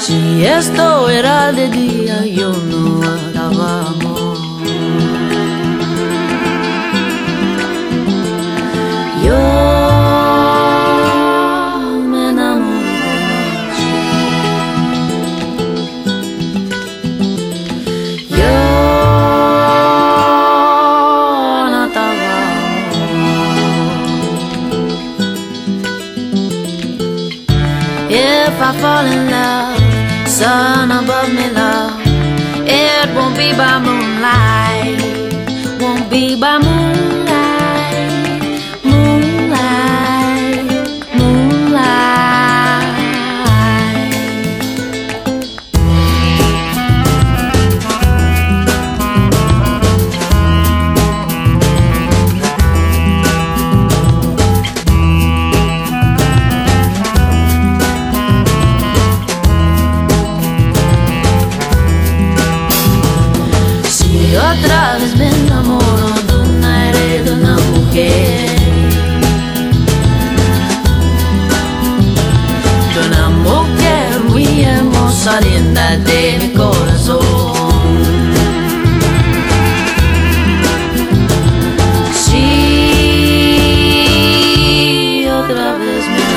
Si esto era de día, yo no hará amor. Yo me enamoro de noche. Yo no estaba amor. If I fall in love, sun above me, love, it won't be by moonlight, won't be by moonlight, moonlight, moonlight. Otra vez me enamoro de un aire de una mujer, de una mujer muy hermosa, linda de mi corazón. Sí, otra vez me